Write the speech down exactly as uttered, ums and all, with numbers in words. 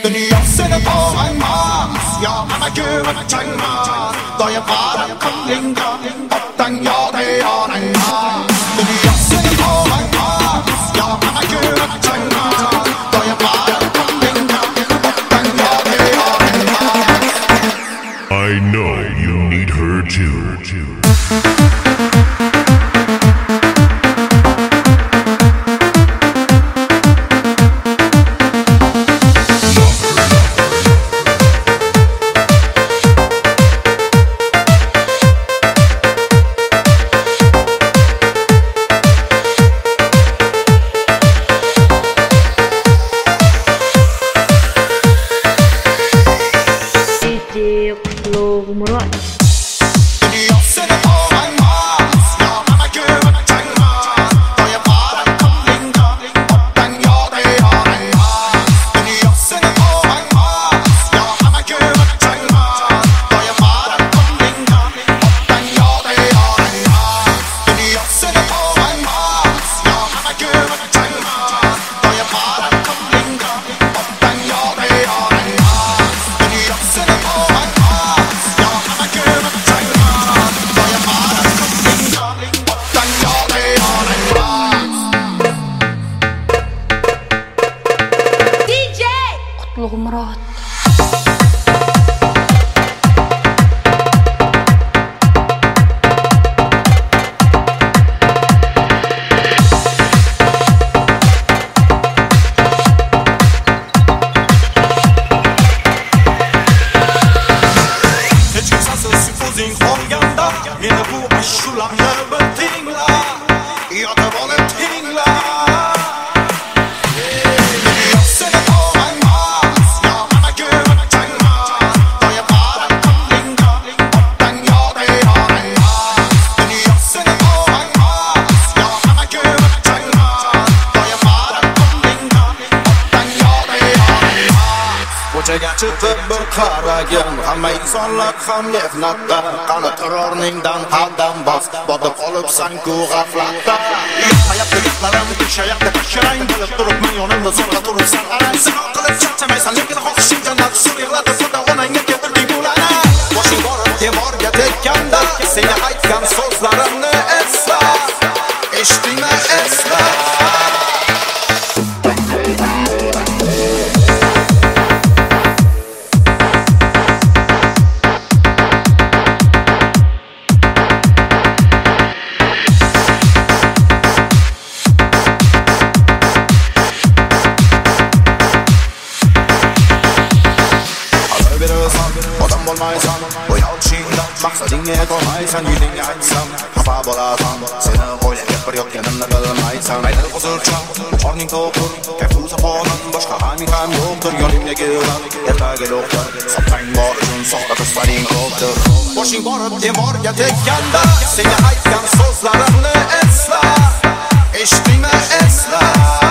Dünya seni tog'aymas, yo mana ko'rachangmas. Doim qarab qilingga, otdan yodi yoningmas. Dünya seni tog'aymas, yo mana ko'rachangmas. Doim qarab qilingga, otdan yodi yoningmas. I know you need her too. Murod. Hech kimsasiz o'zing qolganda meni bu ashulamni bir tingla, yotib olib tingla. Ko'chaga chiqib bir qaragin, hamma insonlar ham mehnatda. Qani turorningdan qadam bos, botib qolibsan-ku g'aflatda. Hayotda yo'qlarim ko'shayapti, tashrang bo'lib turibman yonimda, zo'rg'a turibsan arang. Sino qilib charchamaysan, lekin xohishing jannat sirg'iladi, suvda onangga keltirdik bularni. Boshing borib devorga tekkanda, senga aytgan so'zlarimni esla, eshitdingmi esla. Odam bo'lmaysan, o'yalishingdan maqsadingga yetolmaysan, yuzingga aytsam xafa bo'lasan. Seni o'ylab gapirayotganimni bilmaysan. Mayli hozircha qorning to'q, kayfu safonan boshqa haming ham yo'qdir. Yoningdagi odam ertaga doktor, sopang bor uchun soxta do'stlaring ko'pdir. Boshing borib devorga tekkanda, senga aytgan so'zlarimni esla, eshitdingmi esla.